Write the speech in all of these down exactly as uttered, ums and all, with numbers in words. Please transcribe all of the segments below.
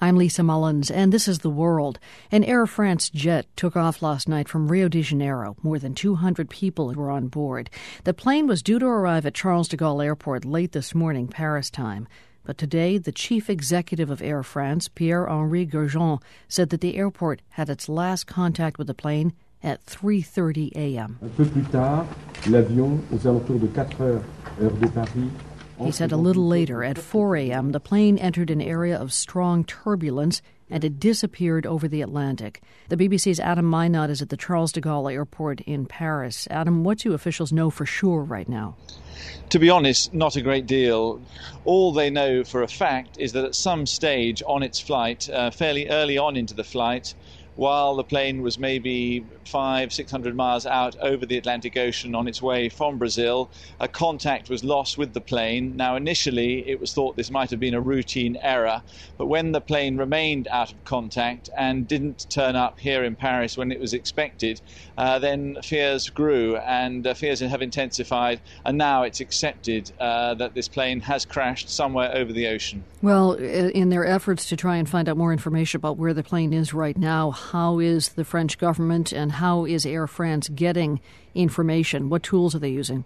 I'm Lisa Mullins, and this is The World. An Air France jet took off last night from Rio de Janeiro. More than two hundred people were on board. The plane was due to arrive at Charles de Gaulle Airport late this morning, Paris time. But today, the chief executive of Air France, Pierre-Henri Gurgeon, said that the airport had its last contact with the plane at three thirty a.m. Un peu plus tard, l'avion, aux alentours de quatre heures, heure de Paris. He said a little later, at four a.m., the plane entered an area of strong turbulence and it disappeared over the Atlantic. The B B C's Adam Minot is at the Charles de Gaulle Airport in Paris. Adam, what do officials know for sure right now? To be honest, not a great deal. All they know for a fact is that at some stage on its flight, uh, fairly early on into the flight, while the plane was maybe five, six hundred miles out over the Atlantic Ocean on its way from Brazil, a contact was lost with the plane. Now, initially, it was thought this might have been a routine error, but when the plane remained out of contact and didn't turn up here in Paris when it was expected, uh, then fears grew, and uh, fears have intensified, and now it's accepted uh, that this plane has crashed somewhere over the ocean. Well, in their efforts to try and find out more information about where the plane is right now, how is the French government and how is Air France getting information? What tools are they using?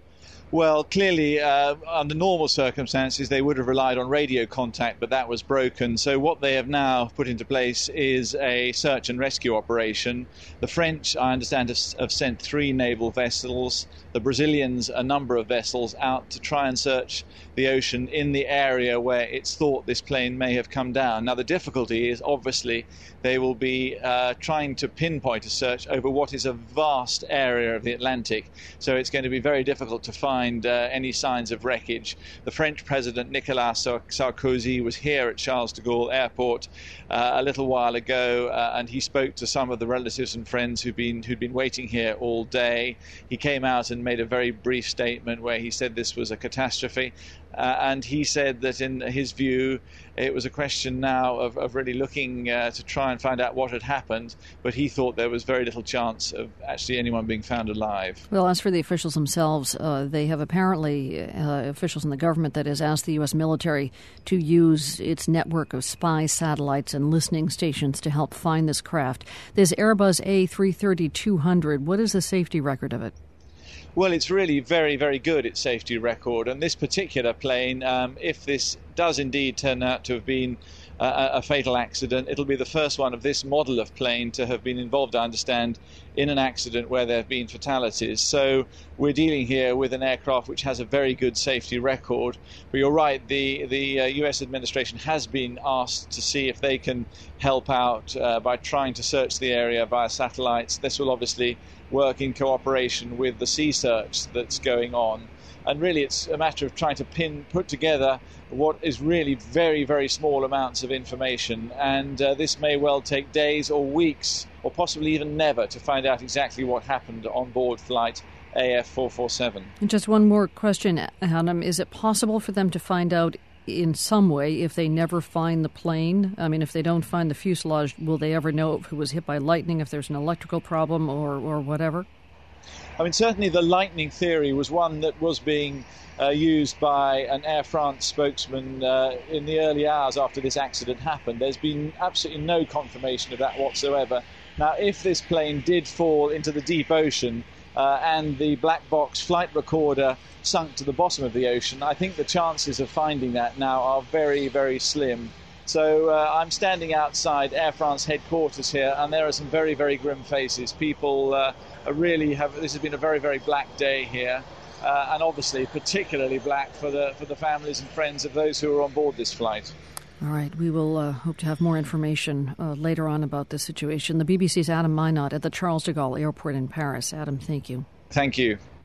Well, clearly, uh, under normal circumstances, they would have relied on radio contact, but that was broken. So what they have now put into place is a search and rescue operation. The French, I understand, have, have sent three naval vessels. The Brazilians, a number of vessels, out to try and search the ocean in the area where it's thought this plane may have come down. Now, the difficulty is, obviously, they will be uh, trying to pinpoint a search over what is a vast area of the Atlantic. So it's going to be very difficult to find Uh, any signs of wreckage. The French President Nicolas Sarkozy was here at Charles de Gaulle Airport uh, a little while ago, uh, and he spoke to some of the relatives and friends who'd been who'd been waiting here all day. He came out and made a very brief statement where he said this was a catastrophe, uh, and he said that in his view it was a question now of, of really looking uh, to try and find out what had happened, but he thought there was very little chance of actually anyone being found alive. Well, as for the officials themselves, uh, they have apparently, uh, officials in the government, that has asked the U S military to use its network of spy satellites and listening stations to help find this craft. This Airbus A three thirty two hundred, what is the safety record of it? Well, it's really very, very good, its safety record. And this particular plane, um, if this does indeed turn out to have been uh, a fatal accident, it'll be the first one of this model of plane to have been involved, I understand, in an accident where there have been fatalities. So we're dealing here with an aircraft which has a very good safety record. But you're right, the, the uh, U S administration has been asked to see if they can help out uh, by trying to search the area via satellites. This will obviously work in cooperation with the sea search that's going on. And really it's a matter of trying to pin, put together what is really very, very small amounts of information. And uh, this may well take days or weeks, or possibly even never, to find out exactly what happened on board flight A F four forty-seven. And just one more question, Adam. Is it possible for them to find out in some way if they never find the plane? I mean, if they don't find the fuselage, will they ever know if it was hit by lightning, if there's an electrical problem or, or whatever? I mean, certainly the lightning theory was one that was being uh, used by an Air France spokesman uh, in the early hours after this accident happened. There's been absolutely no confirmation of that whatsoever. Now, if this plane did fall into the deep ocean uh, and the black box flight recorder sunk to the bottom of the ocean, I think the chances of finding that now are very, very slim. So uh, I'm standing outside Air France headquarters here, and there are some very, very grim faces. People uh, really have, this has been a very, very black day here, uh, and obviously particularly black for the for the families and friends of those who are on board this flight. All right, we will uh, hope to have more information uh, later on about this situation. The B B C's Adam Minot at the Charles de Gaulle Airport in Paris. Adam, thank you. Thank you.